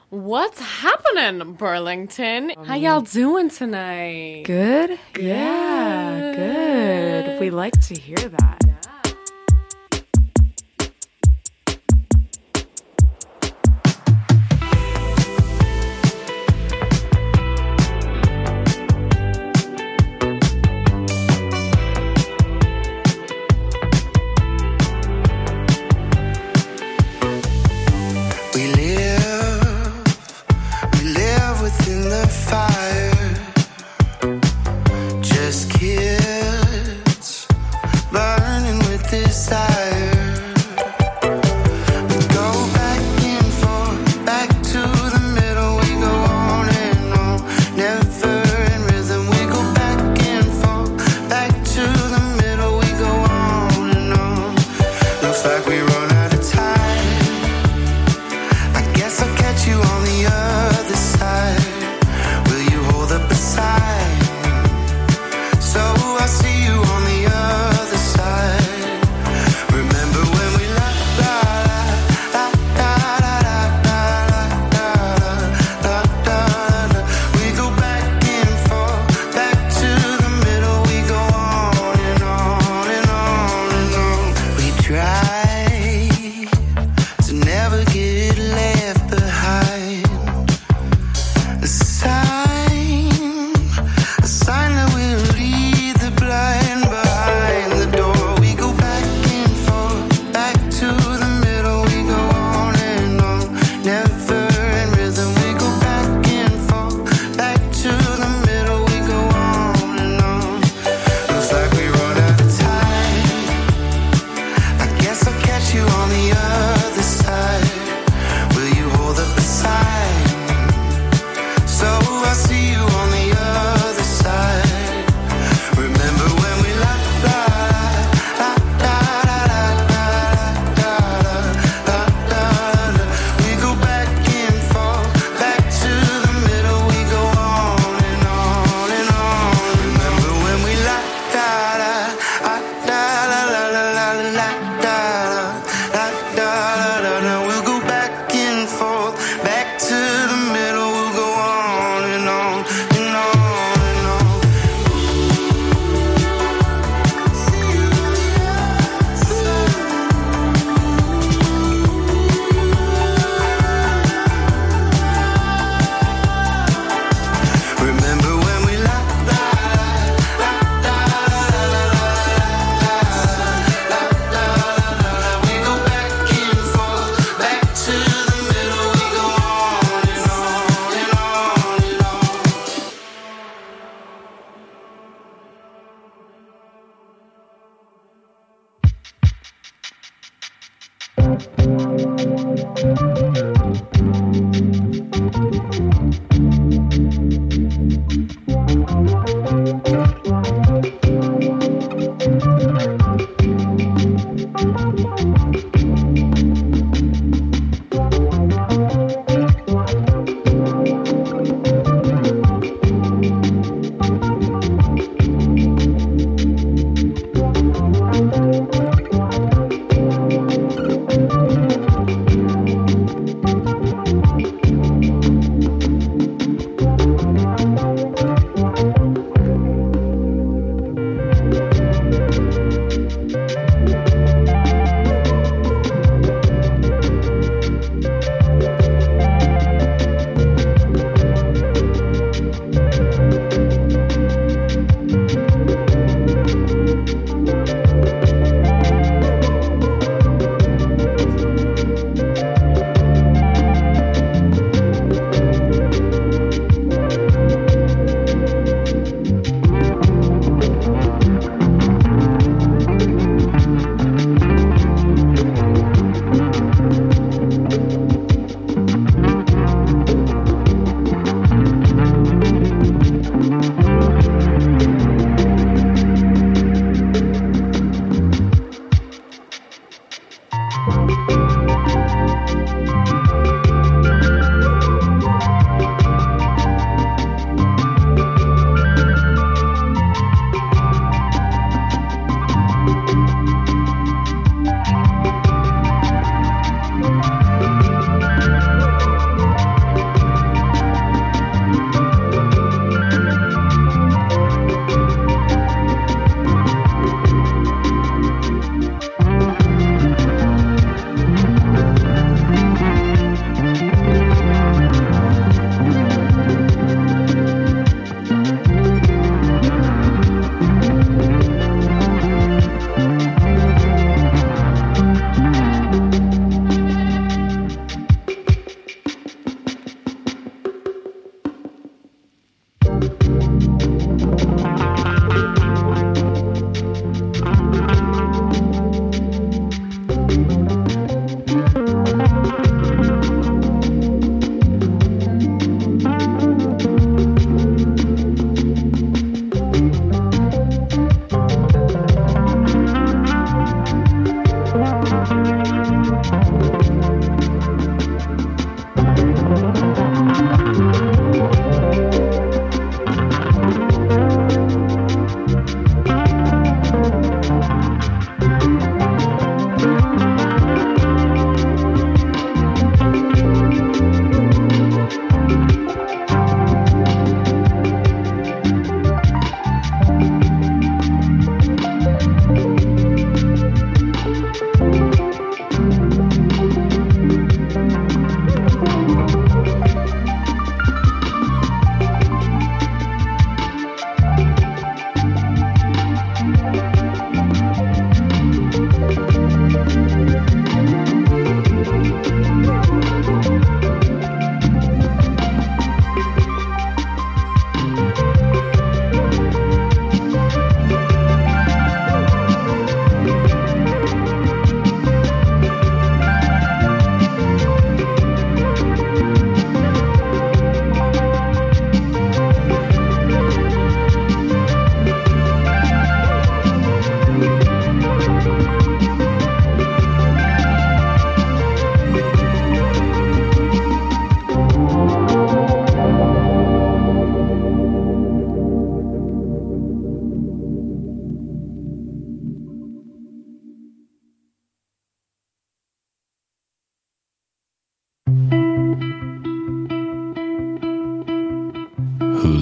What's happening, Burlington? How y'all doing tonight? Good? Yeah, good. We like to hear that.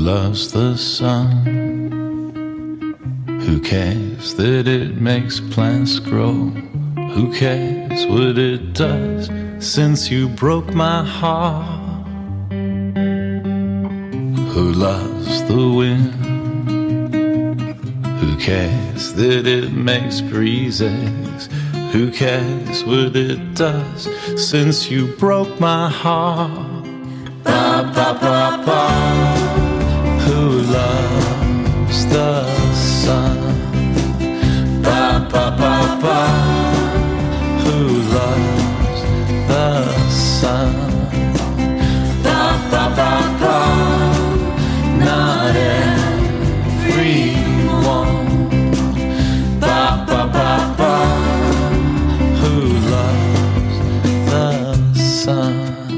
loves the sun? Who cares that it makes plants grow? Who cares what it does since you broke my heart? Who loves the wind? Who cares that it makes breezes? Who cares what it does since you broke my heart? Ba ba ba ba. Who loves the sun? Ba ba ba ba. Who loves the sun? Ba ba ba ba. Not everyone. Ba ba ba ba. Who loves the sun?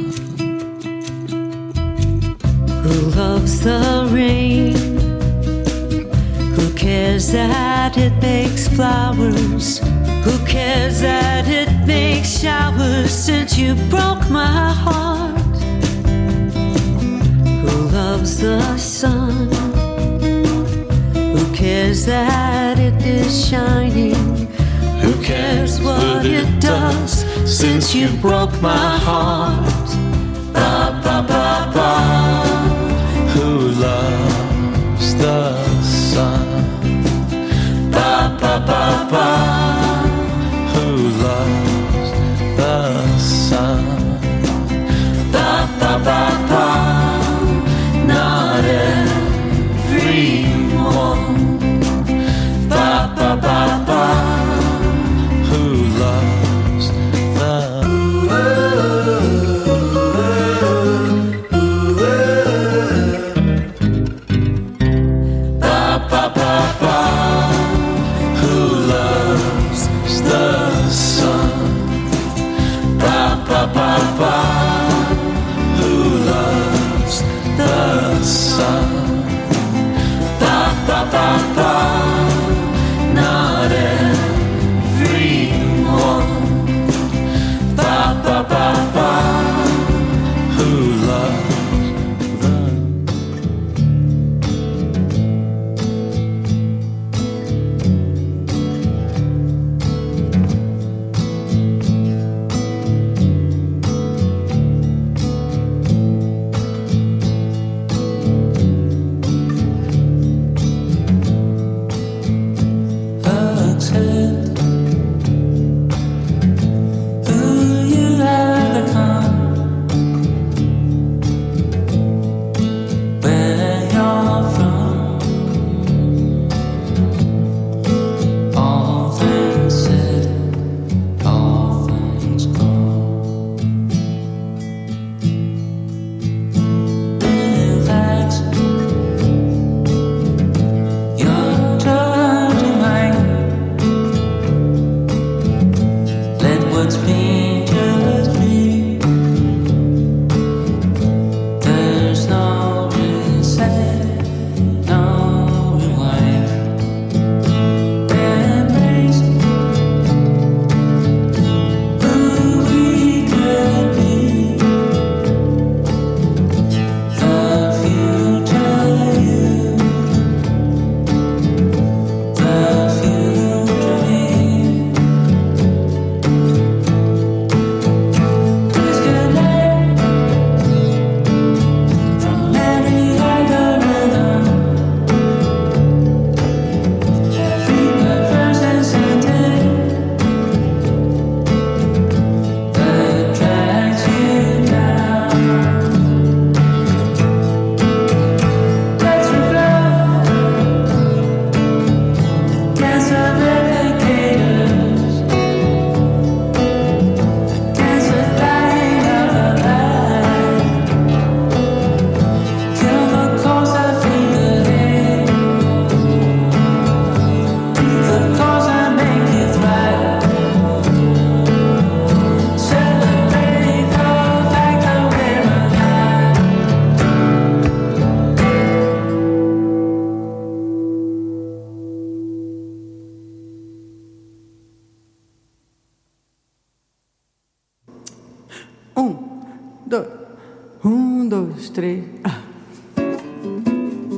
Who loves the rain? Who cares that it makes flowers? Who cares that it makes showers since you broke my heart? Who loves the sun? Who cares that it is shining? Who cares what it does since you broke my heart? Ba ba ba ba. Who loves the sun? Ba ba ba ba. Who loves the sun? Ba ba ba ba. Not everyone. Ba ba ba ba. Who loves the ba ba ba ba. Who loves the sun? Ba ba ba ba. Who loves the sun? Ba ba ba ba. Not everyone. Ba ba ba ba. Who loves the dois, três.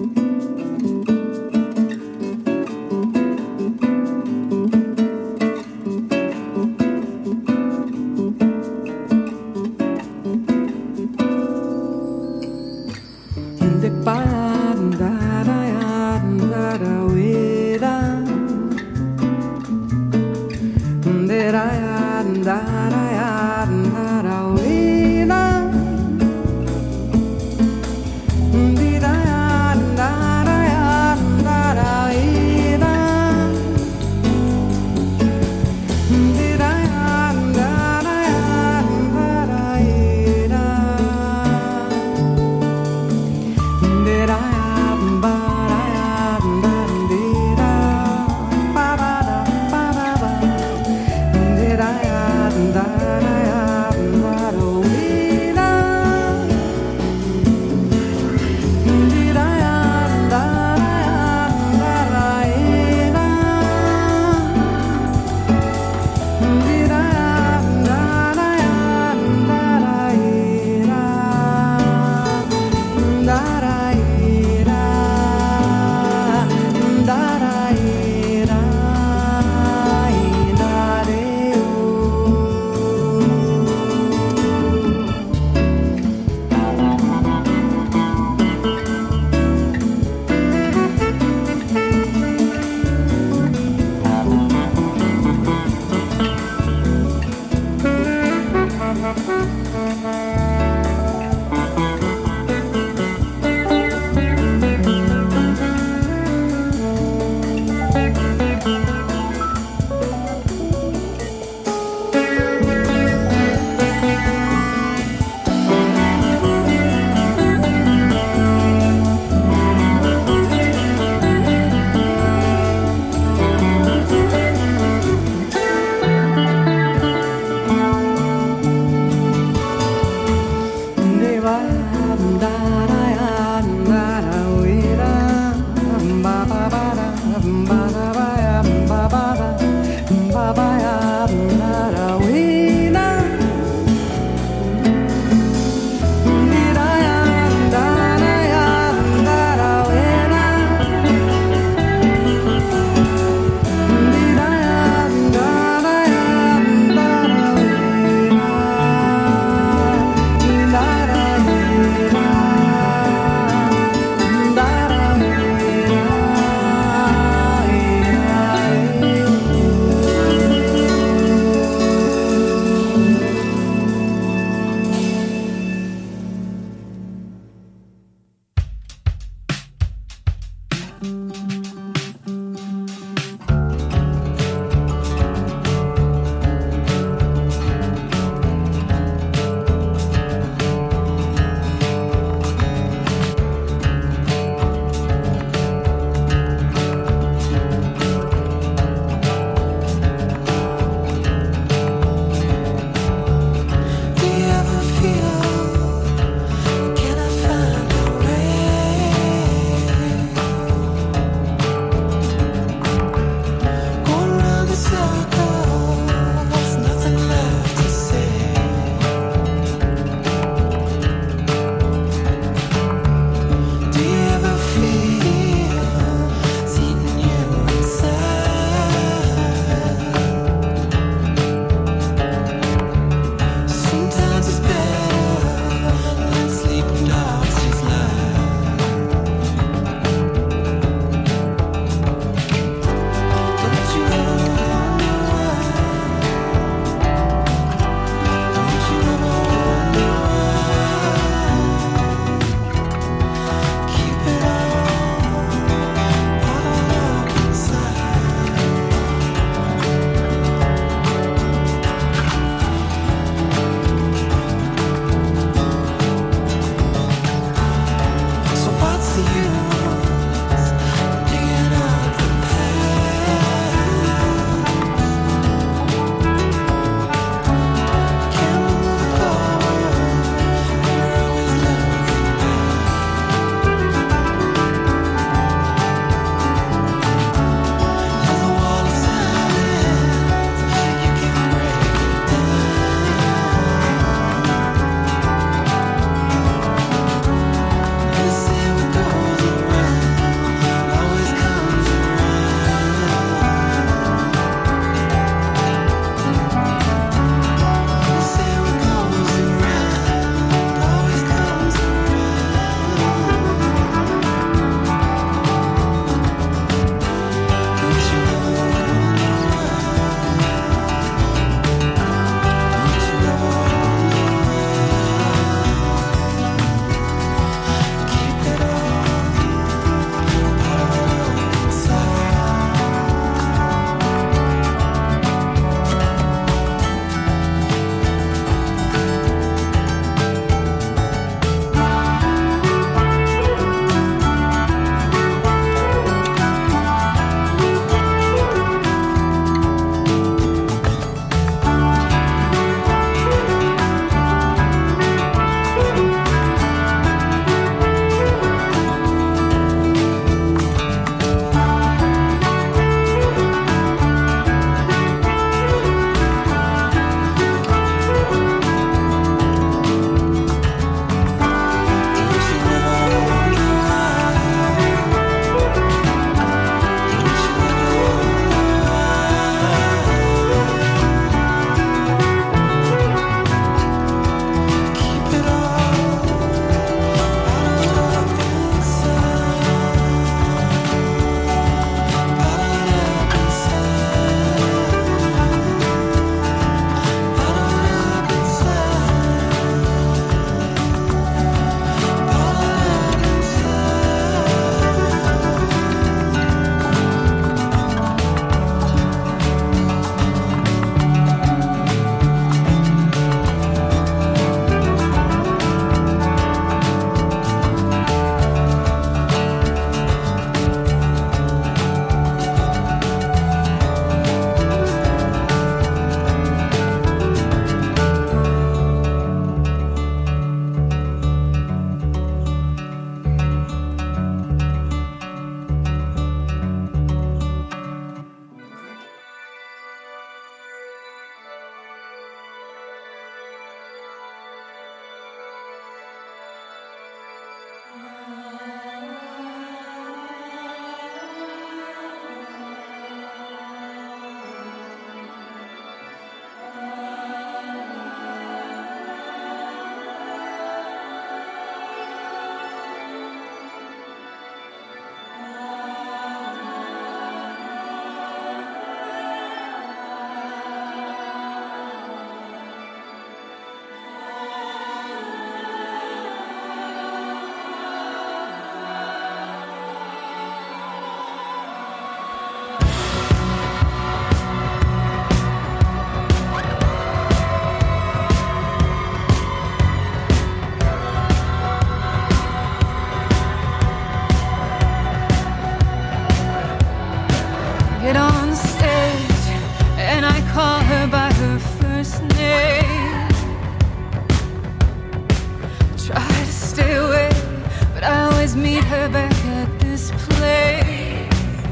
always meet her back at this place.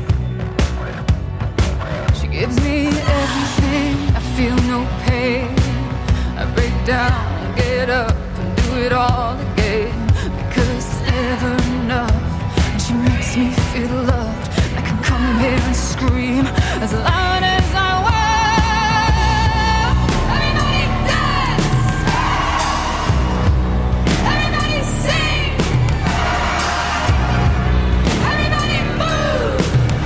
She gives me everything, I feel no pain. I break down, get up, and do it all again. Because it's never enough, and she makes me feel loved. I can come here and scream as loud as I want. Everybody dance! Everybody sing! Everybody move!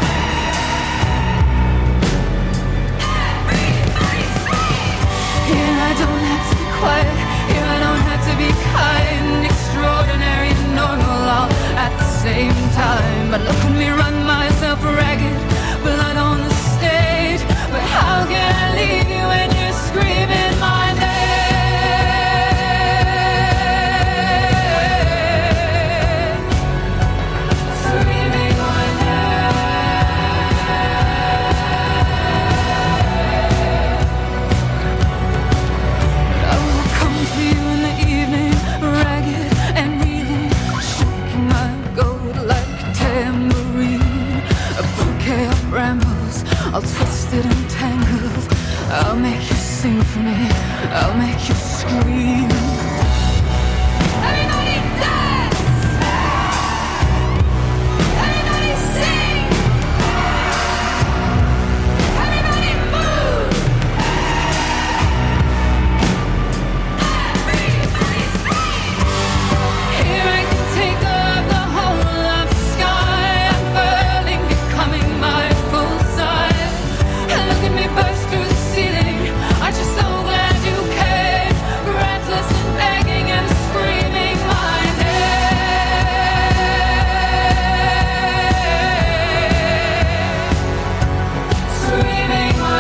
Everybody scream! Here I don't have to be quiet. Here I don't have to be kind. Extraordinary and normal all at the same time. But look at me run myself ragged, blood on the stage. But how can I leave you when you're screaming my name? Screaming my name. I will come to you in the evening, ragged and reeling, shaking my gold like a tambourine. A bouquet of brambles, all twisted and tangled. I'll make you sing for me, I'll make you scream. Everybody dance! Everybody sing! Everybody move! Everybody scream! Here I can take up the whole of the sky, unfurling, becoming my full size. And look at me burst through the ceiling. Aren't you so glad you came? Breathless and begging and screaming my name. Screaming my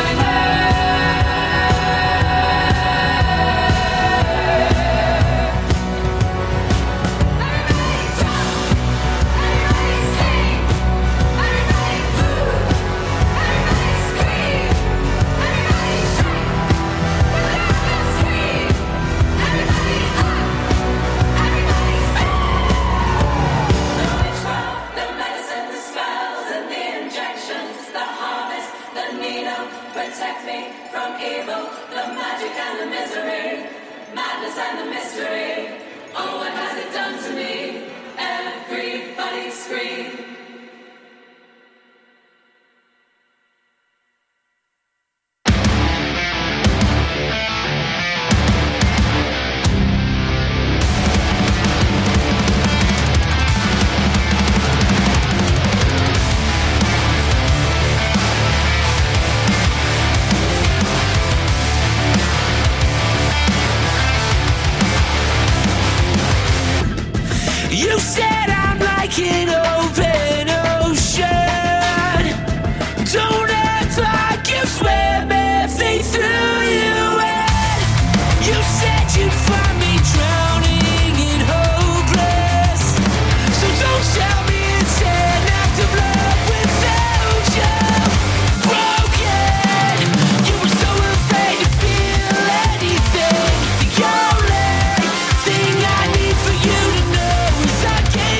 Everybody jump, everybody sing, everybody move, everybody scream, everybody shake, everybody scream, everybody up, everybody scream. The witchcraft, the medicine, the spells and the injections, the harvest, the needle, protect me from evil, the magic and the misery, madness and the mystery. Oh, what has it done to me? Everybody scream. You said I'm like an open ocean. Don't act like you swim everything through you. And you said you'd find me drowning and hopeless. So don't tell me it's an act of love without you. Broken. You were so afraid to feel anything. The only thing I need for you to know is I can't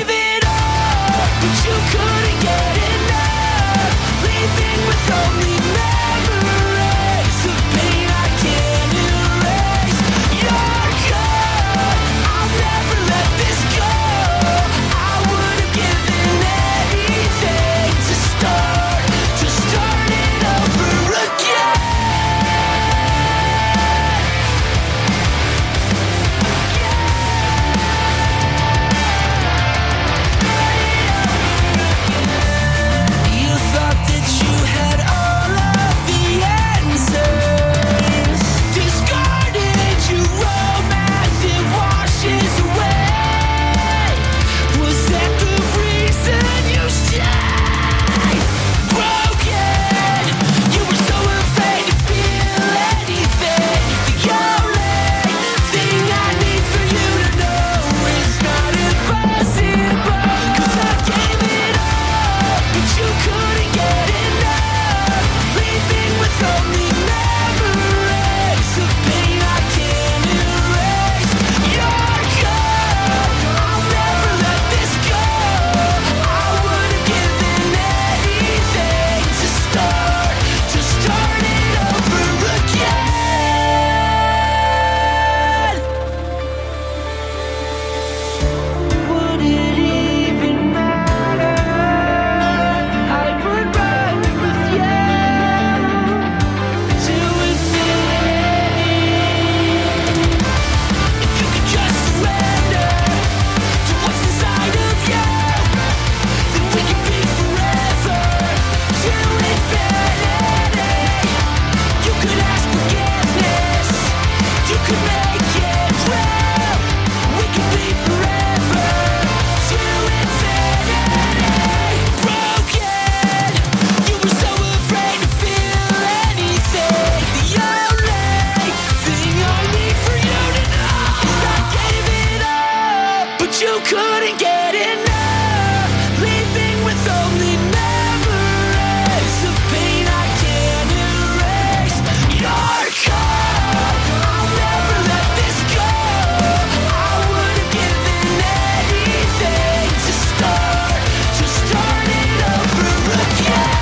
couldn't get enough, leaving with only memories of pain I can't erase. Your call, I'll never let this go. I would have given anything to start it over again.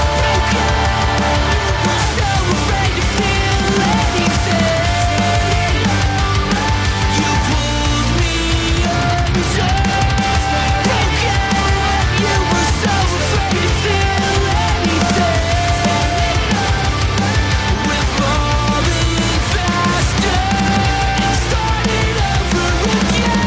Was so afraid to feel anything. You pulled me under. Broken, you were so afraid to feel anything. We're falling faster and started over again.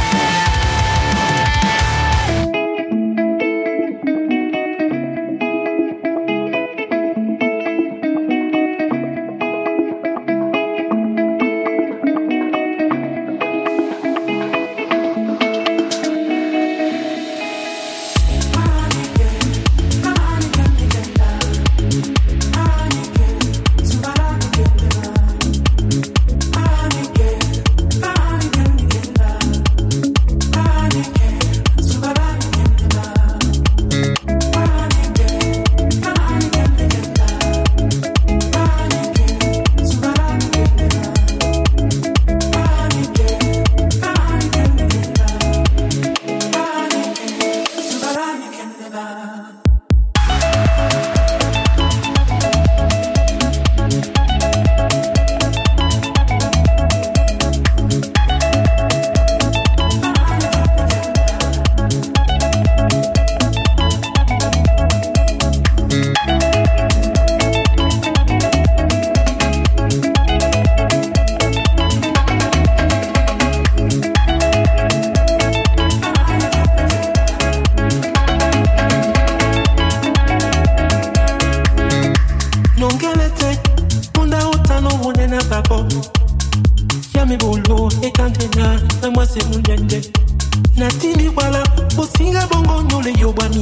Yami bolo ekantena na mwase munyende natimi wala bosinga bongo nyole yobani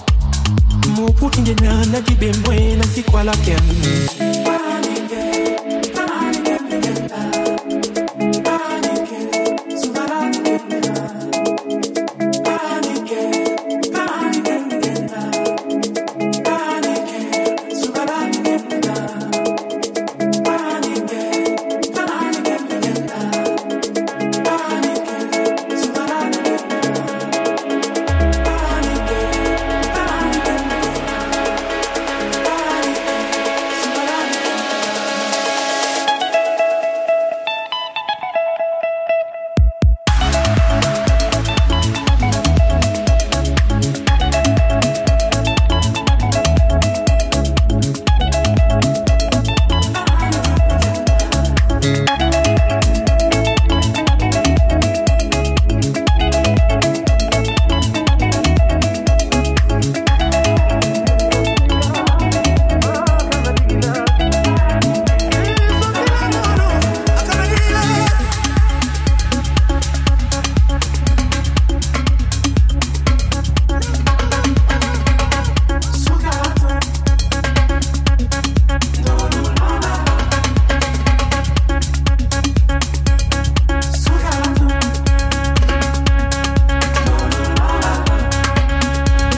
moputi ngena na dibembwe na sikwala kemi.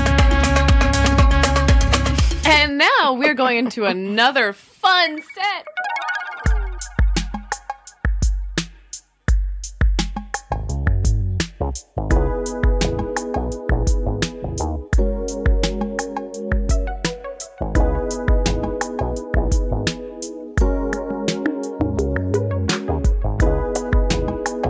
We're going into another fun set.